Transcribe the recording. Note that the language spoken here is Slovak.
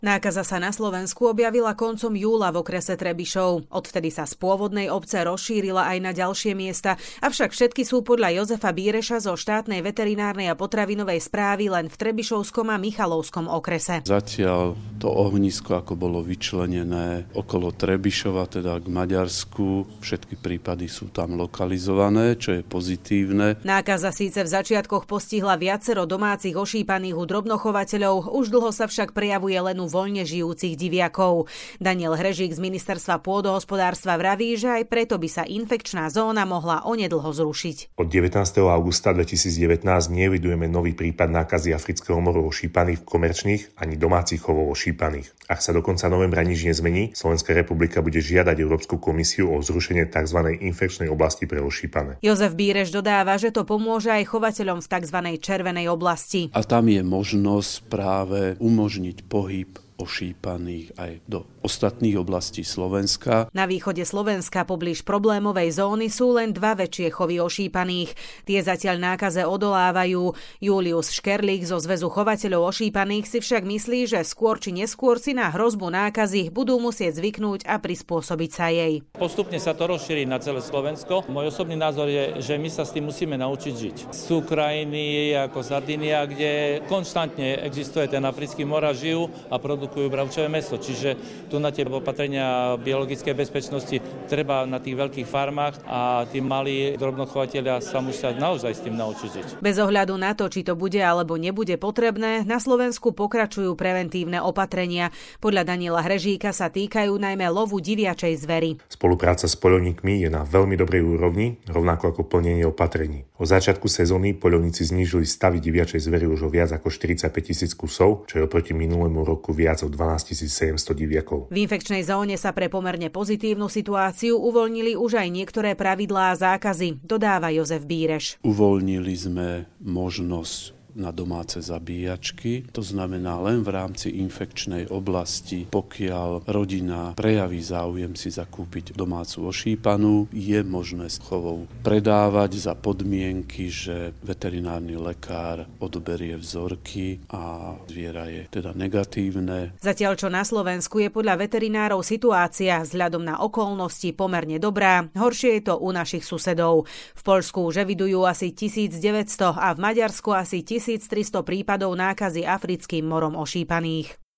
Nákaza sa na Slovensku objavila koncom júla v okrese Trebišov. Odvtedy sa z pôvodnej obce rozšírila aj na ďalšie miesta, avšak všetky sú podľa Jozefa Bíreša zo štátnej veterinárnej a potravinovej správy len v Trebišovskom a Michalovskom okrese. Zatiaľ to ohnisko, ako bolo vyčlenené okolo Trebišova, teda k Maďarsku, všetky prípady sú tam lokalizované, čo je pozitívne. Nákaza síce v začiatkoch postihla viacero domácich ošípaných u drobnochovateľov, už dlho sa však prejavuje len u voľne žijúcich diviakov. Daniel Hrežík z Ministerstva pôdohospodárstva vraví, že aj preto by sa infekčná zóna mohla onedlho zrušiť. Od 19. augusta 2019 neevidujeme nový prípad nákazy afrického moru ošípaných v komerčných ani domácich chovov ošípaných. Ak sa do konca novembra nič nezmení, Slovenská republika bude žiadať Európsku komisiu o zrušenie tzv. Infekčnej oblasti pre ošípané. Jozef Bíreš dodáva, že to pomôže aj chovateľom v tzv. Červenej oblasti. A tam je možnosť práve umožniť pohyb ošípaných aj do ostatných oblastí Slovenska. Na východe Slovenska poblíž problémovej zóny sú len dva väčšie chovy ošípaných. Tie zatiaľ nákaze odolávajú. Julius Škerlík zo Zväzu chovateľov ošípaných si však myslí, že skôr či neskôr si na hrozbu nákazy budú musieť zvyknúť a prispôsobiť sa jej. Postupne sa to rozšíri na celé Slovensko. Môj osobný názor je, že my sa s tým musíme naučiť žiť. Sú krajiny ako Sardinia, kde konštantne existuje ten africký mor a žijú a produkujú bravčové mäso. Čiže tu na tie opatrenia biologickej bezpečnosti treba na tých veľkých farmách a tí malí drobnochovatelia sa musia naozaj s tým naučiť žiť. Bez ohľadu na to, či to bude alebo nebude potrebné, na Slovensku pokračujú preventívne opatrenia. Podľa Daniela Hrežíka sa týkajú najmä lovu diviačej zvery. Spolupráca s poľovníkmi je na veľmi dobrej úrovni, rovnako ako plnenie opatrení. Od začiatku sezóny poľovníci znížili stavy diviačej zvery už o viac ako 45 000 kusov, čo je oproti minulému roku viac o 12 700 diviakov. V infekčnej zóne sa pre pomerne pozitívnu situáciu uvoľnili už aj niektoré pravidlá a zákazy, dodáva Jozef Bíreš. Uvoľnili sme možnosť na domáce zabíjačky. To znamená len v rámci infekčnej oblasti, pokiaľ rodina prejaví záujem si zakúpiť domácu ošípanú, je možné s chovou predávať za podmienky, že veterinárny lekár odoberie vzorky a zviera je teda negatívne. Zatiaľ čo na Slovensku je podľa veterinárov situácia vzhľadom na okolnosti pomerne dobrá, horšie je to u našich susedov. V Poľsku už evidujú asi 1900 a v Maďarsku asi 1300 prípadov nákazy africkým morom ošípaných.